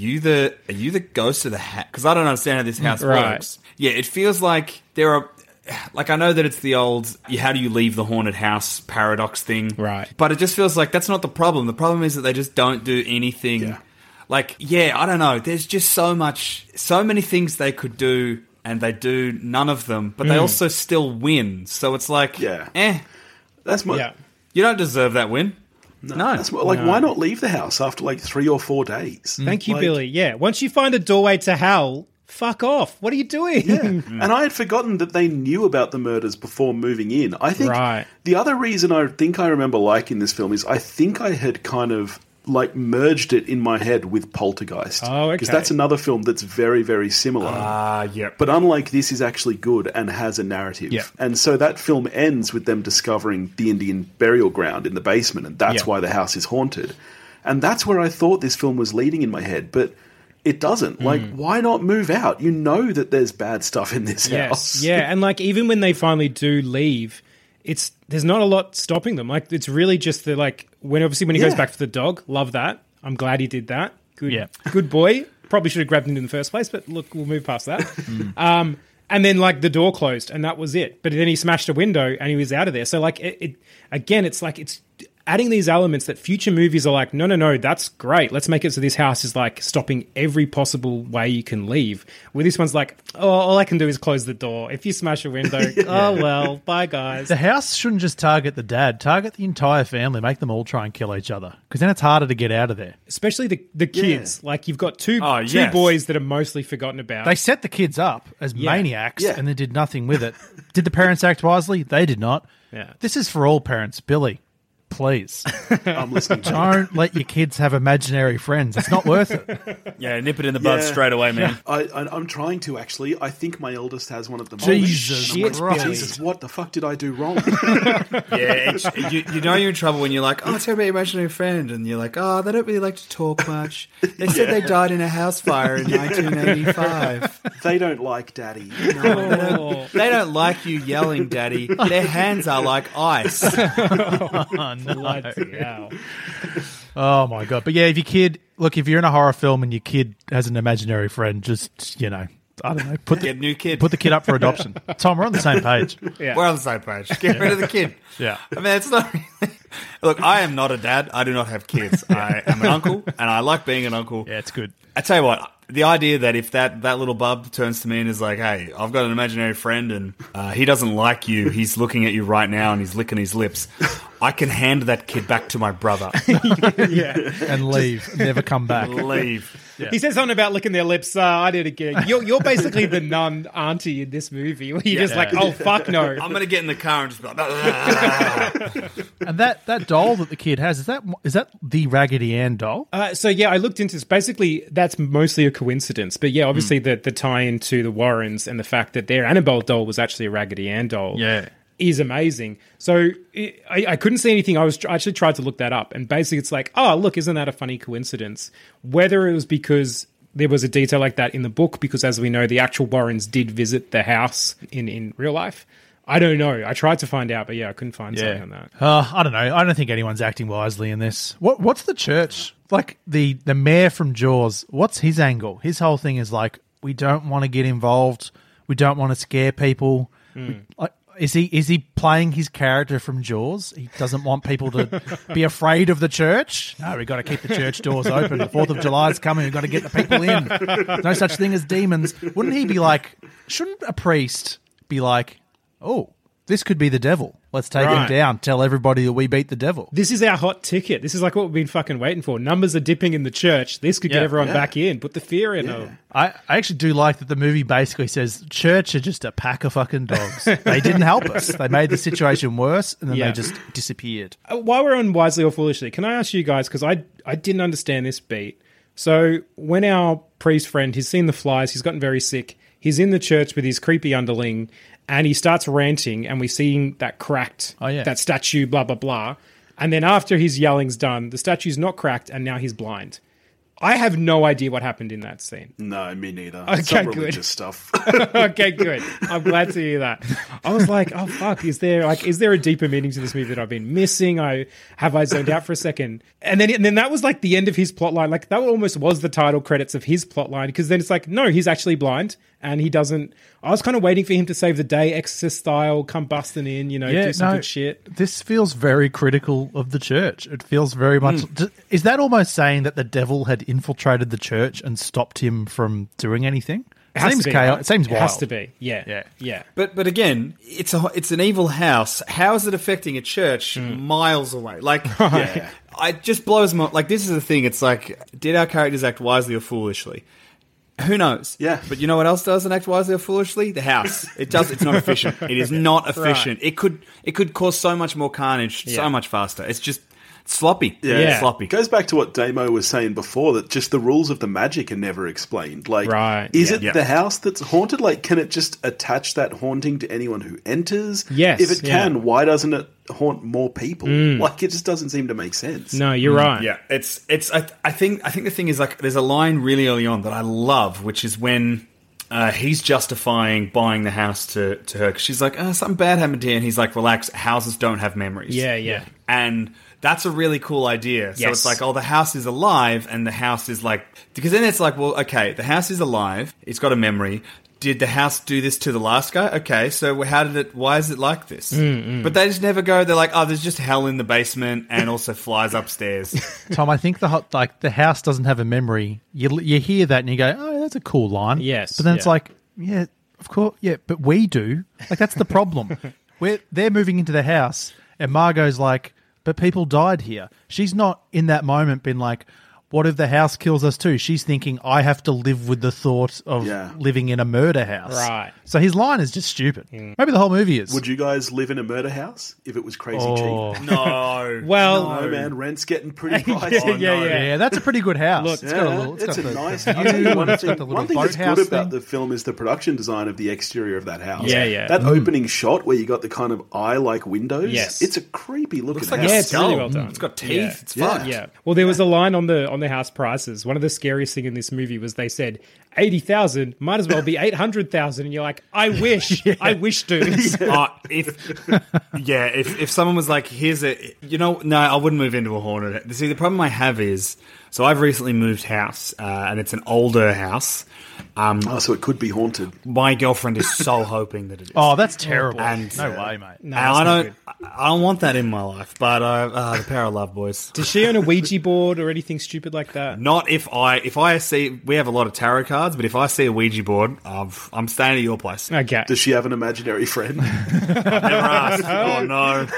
the ghost of the house? Because I don't understand how this house works. Yeah, it feels like there are, like, I know that it's the old, how do you leave the haunted house paradox thing. Right. But it just feels like that's not the problem. The problem is that they just don't do anything. Yeah. Like, I don't know. There's just so many things they could do and they do none of them, but they also still win. So it's like, That's my... Yeah. You don't deserve that win. No. That's why not leave the house after like 3 or 4 days? Thank you, Billy. Yeah. Once you find a doorway to hell, fuck off. What are you doing? Yeah. And I had forgotten that they knew about the murders before moving in. I think the other reason I think I remember liking this film is I think I had kind of like merged it in my head with Poltergeist. Oh, okay. Because that's another film that's very, very similar. Yep. But unlike this, is actually good and has a narrative. Yep. And so that film ends with them discovering the Indian burial ground in the basement, and that's why the house is haunted. And that's where I thought this film was leading in my head, but it doesn't. Like, why not move out? You know that there's bad stuff in this house. Yeah, and like even when they finally do leave, there's not a lot stopping them. Like it's really just when he goes back for the dog. Love that. I'm glad he did that. good boy. Probably should have grabbed him in the first place, but look, we'll move past that. And then, like, the door closed, and that was it. But then he smashed a window, and he was out of there. So, like, it's adding these elements that future movies are like, no, that's great. Let's make it so this house is, like, stopping every possible way you can leave. Where this one's like, all I can do is close the door. If you smash a window, oh, well, bye, guys. The house shouldn't just target the dad. Target the entire family. Make them all try and kill each other. Because then it's harder to get out of there. Especially the kids. Yeah. Like, you've got two boys that are mostly forgotten about. They set the kids up as maniacs and they did nothing with it. Did the parents act wisely? They did not. Yeah. This is for all parents. Billy, please. I'm listening. Don't let your kids have imaginary friends. It's not worth it. Yeah, nip it in the bud straight away, man. I'm trying to, actually. I think my eldest has one at the moment. Jesus Christ. Jesus, what the fuck did I do wrong? You know you're in trouble when you're like, oh, tell me about your imaginary friend. And you're like, oh, they don't really like to talk much. They said they died in a house fire in 1985. They don't like Daddy. No, they don't like you yelling, Daddy. Their hands are like ice. Bloody hell. Oh my God. But yeah, if you're in a horror film and your kid has an imaginary friend, just, I don't know, Get a new kid. Put the kid up for adoption. Tom, we're on the same page. Yeah. We're on the same page. Get rid of the kid. Yeah. I mean, it's not... Look, I am not a dad. I do not have kids. I am an uncle, and I like being an uncle. Yeah, it's good. I tell you what, the idea that if that little bub turns to me and is like, hey, I've got an imaginary friend and he doesn't like you, he's looking at you right now and he's licking his lips, I can hand that kid back to my brother. And leave. Never come back. Leave. Yeah. He says something about licking their lips. I did it again. You're basically the nun auntie in this movie where you're just like, oh, fuck no. I'm going to get in the car and just be like... And that doll that the kid has, is that the Raggedy Ann doll? So yeah, I looked into this. Basically, that's mostly a coincidence. But yeah, obviously the tie-in to the Warrens and the fact that their Annabelle doll was actually a Raggedy Ann doll is amazing. So I couldn't see anything. I actually tried to look that up. And basically it's like, oh, look, isn't that a funny coincidence? Whether it was because there was a detail like that in the book, because as we know, the actual Warrens did visit the house in real life. I don't know. I tried to find out, but I couldn't find something on that. I don't know. I don't think anyone's acting wisely in this. What's the church? Like the mayor from Jaws, what's his angle? His whole thing is like, we don't want to get involved. We don't want to scare people. Is he playing his character from Jaws? He doesn't want people to be afraid of the church? No, we've got to keep the church doors open. The 4th of July is coming. We've got to get the people in. There's no such thing as demons. Wouldn't he be like, shouldn't a priest be like, oh, this could be the devil. Let's take him down. Tell everybody that we beat the devil. This is our hot ticket. This is like what we've been fucking waiting for. Numbers are dipping in the church. This could get everyone back in. Put the fear in them. I actually do like that the movie basically says church are just a pack of fucking dogs. They didn't help us. They made the situation worse and then they just disappeared. While we're on Wisely or Foolishly, can I ask you guys, because I didn't understand this beat. So when our priest friend, he's seen the flies, he's gotten very sick, he's in the church with his creepy underling, and he starts ranting, and we see that cracked, that statue, blah, blah, blah. And then after his yelling's done, the statue's not cracked, and now he's blind. I have no idea what happened in that scene. No, me neither. Okay, Some good. religious stuff. Okay, good. I'm glad to hear that. I was like, oh fuck, is there a deeper meaning to this movie that I've been missing? I zoned out for a second. And then that was like the end of his plotline. Like that almost was the title credits of his plotline, because then it's like, no, he's actually blind and he doesn't. I was kind of waiting for him to save the day, Exorcist style, come busting in, do some good shit. This feels very critical of the church. It feels very much. Is that almost saying that the devil had infiltrated the church and stopped him from doing anything? It seems chaotic. It seems wild. It has to be. Yeah. But again, it's an evil house. How is it affecting a church miles away? Like, it just blows my... Like, this is the thing. It's like, did our characters act wisely or foolishly? Who knows? Yeah. But you know what else doesn't act wisely or foolishly? The house. It does. It's not efficient. It is not efficient. Right. It could cause so much more carnage so much faster. It's just... sloppy. Yeah. Sloppy. It goes back to what Damo was saying before, that just the rules of the magic are never explained. Like, is it the house that's haunted? Like, can it just attach that haunting to anyone who enters? Yes. If it can, why doesn't it haunt more people? Like, it just doesn't seem to make sense. No, you're right. Yeah. I think the thing is, like, there's a line really early on that I love, which is when he's justifying buying the house to her because she's like, something bad happened here, and he's like, relax, houses don't have memories. Yeah. And that's a really cool idea. So Yes. it's like, the house is alive, and the house is like, because then it's like, well, okay, the house is alive, it's got a memory. Did the house do this to the last guy? Okay, so why is it like this? But they just never go, they're like, there's just hell in the basement and also flies upstairs. Tom, I think the house doesn't have a memory. You hear that and you go, oh, that's a cool line. Yes, But then it's yeah. like, yeah, of course, yeah, but we do. Like, that's the problem. They're moving into the house and Margot's like, but people died here. She's not in that moment been like, what if the house kills us too? She's thinking, I have to live with the thought of living in a murder house. Right. So his line is just stupid. Maybe the whole movie is. Would you guys live in a murder house if it was crazy cheap? No. Well, No, man, rent's getting pretty pricey. Yeah, that's a pretty good house. Look, it's got a little. It's a got nice. the I'll tell you one thing that's boathouse good about thing. the film is the production design of the exterior of that house. Yeah. That opening shot where you got the kind of eye-like windows. Yes. It's a creepy looking Looks like house. a it's really skull. well done. It's got teeth. Yeah. It's fucked. Yeah. Well, there was a line on the house prices. One of the scariest thing in this movie was they said 80,000 might as well be 800,000, and you're like, I wish, I wish, dude. If someone was like, no, I wouldn't move into a haunted. See, the problem I have is, so I've recently moved house, and it's an older house. So it could be haunted. My girlfriend is so hoping that it is. Oh, that's terrible. And no way, mate. No, and that's not I don't want that in my life, but the power of love, boys. Does she own a Ouija board or anything stupid like that? Not if I see, we have a lot of tarot cards, but if I see a Ouija board, I'm staying at your place. Okay. Does she have an imaginary friend? Never asked. Oh no.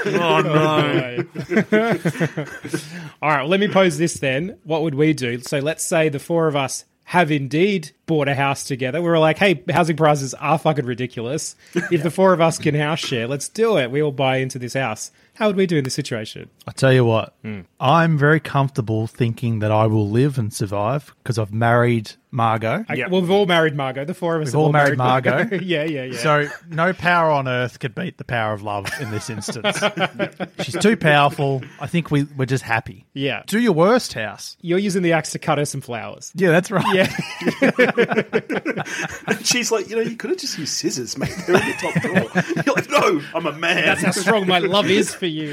All right, well, let me pose this then. What would we do? So let's say the four of us have indeed bought a house together. We were like, hey, housing prices are fucking ridiculous. If the four of us can house share, let's do it. We all buy into this house. How would we do in this situation? I tell you what, I'm very comfortable thinking that I will live and survive because I've married Margot. Well, we've all married Margot. The four of us We've have all married Margot. Yeah. So no power on earth could beat the power of love in this instance. She's too powerful. I think we're just happy. Yeah. Do your worst, house. You're using the axe to cut her some flowers. Yeah, that's right. Yeah. And she's like, you could have just used scissors, mate. They're in the top drawer. You're like, no, I'm a man. That's how strong my love is for you.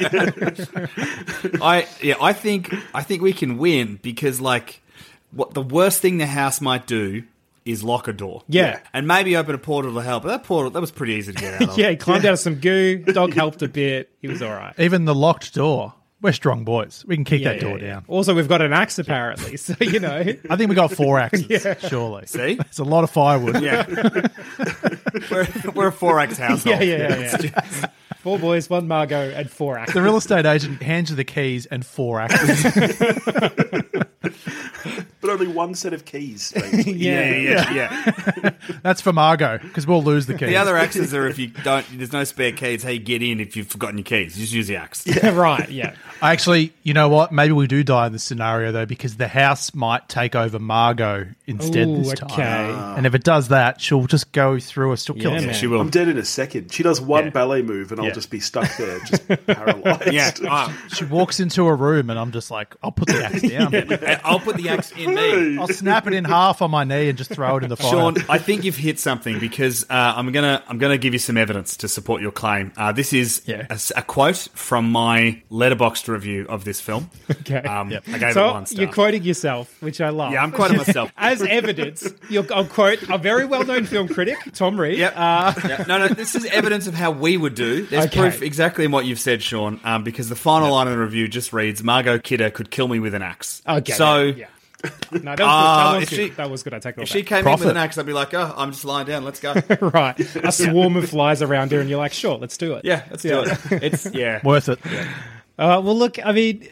I think we can win because what the worst thing the house might do is lock a door. Yeah. And maybe open a portal to help. But that portal, that was pretty easy to get out of. Yeah, he climbed out of some goo. Dog helped a bit. He was all right. Even the locked door. We're strong boys. We can kick that door down. Also, we've got an axe apparently, so I think we got 4 axes, surely. See? It's a lot of firewood. Yeah. we're a 4X household. Yeah. 4 boys, 1 Margot, and 4 axes. The real estate agent hands you the keys and 4 axes. But only one set of keys. Basically. Yeah. That's for Margot, because we'll lose the keys. The other axes are if you don't, there's no spare keys. How you get in if you've forgotten your keys? You just use the axe. Right, yeah. Actually, you know what? Maybe we do die in this scenario, though, because the house might take over Margot instead Ooh, this time. okay. And if it does that, she'll just go through us. She'll kill us. man. She will. I'm dead in a second. She does one ballet move and I'll just be stuck there, just paralyzed. Yeah. She walks into a room and I'm just like, I'll put the axe down. I'll put the axe in me. I'll snap it in half on my knee and just throw it in the fire. Sean, I think you've hit something because I'm gonna give you some evidence to support your claim. This is a quote from my Letterboxd review of this film. Okay. I gave it So 1 star. you're quoting yourself, which I love. Yeah, I'm quoting myself. As evidence, I'll quote a very well-known film critic, Tom Reed. Yep. No, this is evidence of how we would do. There's Okay. proof exactly in what you've said, Sean, because the final line of the review just reads, Margot Kidder could kill me with an axe. Okay. So yeah. No, that was good. if That was good. I take it all if she back. came in with an axe, I'd be like, oh, I'm just lying down. Let's go. Right. A swarm of flies around her, and you're like, sure, let's do it. Yeah, let's do it. It's Worth it. Well, look, I mean,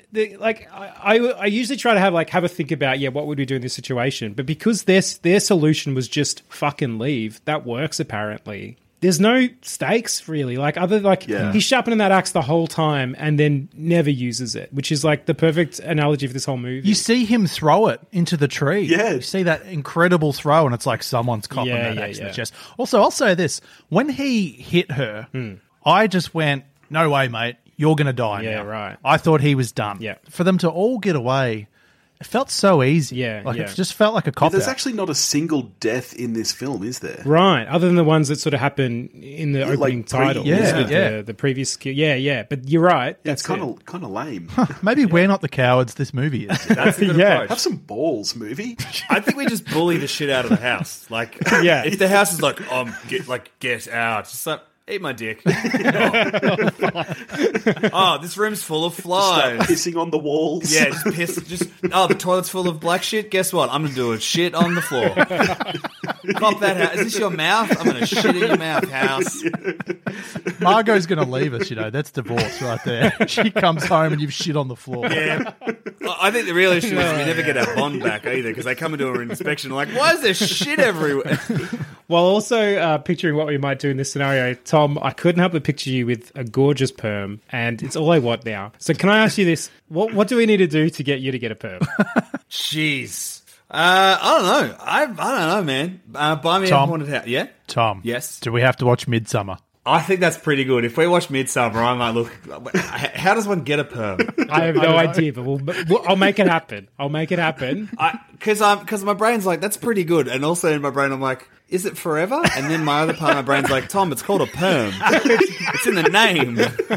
I usually try to have a think about, what would we do in this situation? But because their solution was just fucking leave, that works apparently. There's no stakes really, he's sharpening that axe the whole time and then never uses it, which is like the perfect analogy for this whole movie. You see him throw it into the tree. Yeah. You see that incredible throw, and it's like someone's copping that axe in the chest. Also, I'll say this. When he hit her, I just went, no way, mate. You're going to die now. Right. I thought he was done. Yeah. For them to all get away It felt so easy. Yeah, Like yeah. it just felt like a cop There's out. actually not a single death in this film, is there? Right, other than the ones that sort of happen in the opening title. Yeah, with yeah. The previous... Yeah. But you're right. Yeah, it's That's kind of lame. Maybe we're not the cowards this movie is. That's a good Yeah. approach. Have some balls, movie. I think we just bully the shit out of the house. Like, Yeah. if the house is like, get out. Just like, eat my dick. Oh, this room's full of Start flies. pissing on the walls. Yeah, just piss. The toilet's full of black shit. Guess what? I'm gonna do a shit on the floor. Cop that house. Is this your mouth? I'm gonna shit in your mouth, house. Margot's going to leave us, that's divorce right there. She comes home and you've shit on the floor. Yeah. I think the real issue is we never get our bond back either because they come and do an inspection and like, why is there shit everywhere? While also picturing what we might do in this scenario, Tom, I couldn't help but picture you with a gorgeous perm, and it's all I want now. So can I ask you this? What do we need to do to get you to get a perm? Jeez. I don't know. I don't know, man. Buy me Tom? a haunted house. Yeah? Tom. Yes? Do we have to watch Midsummer? I think that's pretty good. If we watch Midsummer, I might look... How does one get a perm? I have no idea, but I'll make it happen. I'll make it happen. Because my brain's like, that's pretty good. And also in my brain, I'm like, is it forever? And then my other part of my brain's like, Tom, it's called a perm. It's in the name.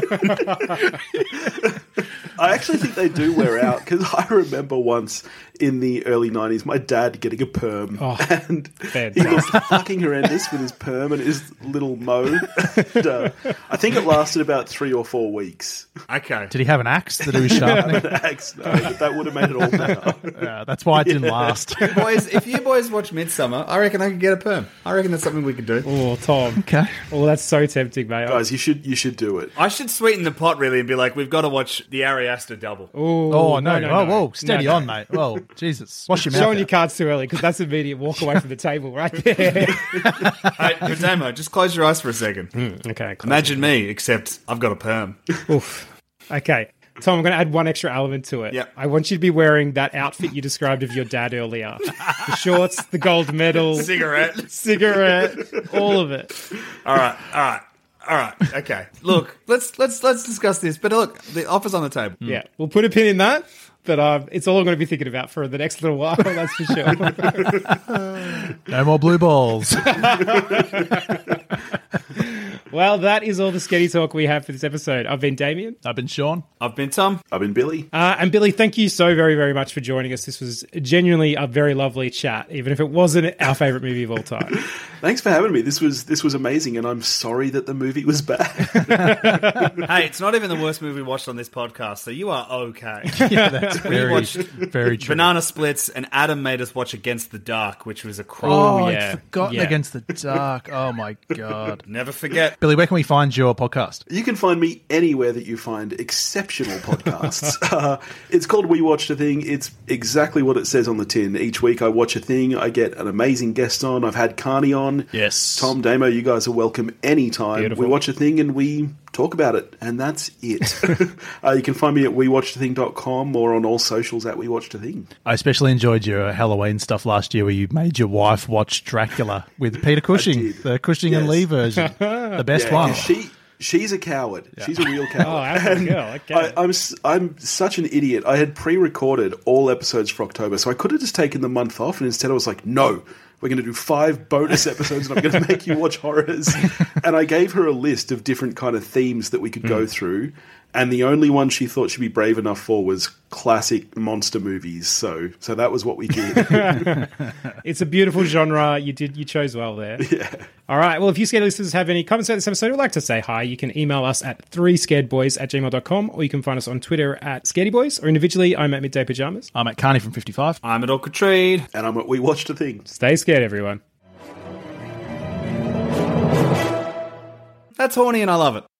I actually think they do wear out because I remember once in the early 90s, my dad getting a perm and he was fucking horrendous with his perm and his little mo. And, I think it lasted about 3 or 4 weeks. Okay. Did he have an axe that he was sharpening? An axe, no, but that would have made it all better. Yeah, that's why it didn't last. Boys, if you boys watch Midsummer, I reckon I could get a perm. I reckon that's something we could do. Oh, Tom. Okay. Oh, that's so tempting, mate. Guys, you should do it. I should sweeten the pot really and be like, we've got to watch the Ari Aster double. Oh, no. no. Whoa, steady No. on, mate. Whoa, Jesus. Wash your mouth Showing out. your cards too early because that's immediate walk away from the table right there. Hey, Damo, just close your eyes for a second. Okay. Imagine me, except I've got a perm. Oof. Okay. Tom, I'm going to add one extra element to it. Yep. I want you to be wearing that outfit you described of your dad earlier. The shorts, the gold medal, Cigarette, all of it. All right. Okay. Look, let's discuss this. But look, the offer's on the table. Yeah, we'll put a pin in that. But it's all I'm going to be thinking about for the next little while, that's for sure. No more blue balls. Well, that is all the Sketty Talk we have for this episode. I've been Damien. I've been Sean. I've been Tom. I've been Billy. And Billy, thank you so very, very much for joining us. This was genuinely a very lovely chat, even if it wasn't our favourite movie of all time. Thanks for having me. This was amazing, and I'm sorry that the movie was bad. Hey, it's not even the worst movie we watched on this podcast, so you are okay. Yeah, that's watched very true. Banana Splits, and Adam made us watch Against the Dark, which was a crime. Oh, yeah. I'd forgotten Yeah. Against the Dark. Oh, my God. Never forget. Billy, where can we find your podcast? You can find me anywhere that you find exceptional podcasts. It's called We Watched a Thing. It's exactly what it says on the tin. Each week I watch a thing. I get an amazing guest on. I've had Carney on. Yes. Tom, Damo, you guys are welcome anytime. Beautiful. We watch a thing and we talk about it, and that's it. You can find me at wewatchedathing.com or on all socials at We Watched a Thing. I especially enjoyed your Halloween stuff last year where you made your wife watch Dracula with Peter Cushing, did. the Cushing and Yes. Lee version. The best Yeah, one. She's a coward. She's a real coward. Oh, African girl, okay. I'm such an idiot. I had pre-recorded all episodes for October, so I could have just taken the month off, and instead I was like, no, we're going to do 5 bonus episodes, and I'm going to make you watch horrors. And I gave her a list of different kind of themes that we could go through, and the only one she thought she'd be brave enough for was classic monster movies. So that was what we did. It's a beautiful genre. You chose well there. Yeah. All right. Well, if you scared listeners have any comments about this episode or would like to say hi, you can email us at 3scaredboys@gmail.com, or you can find us on Twitter at scaredyboys, or individually, I'm at Midday Pajamas. I'm at Carney from 55. I'm at Orchid Trade. And I'm at We Watched a Thing. Stay scared, everyone. That's horny and I love it.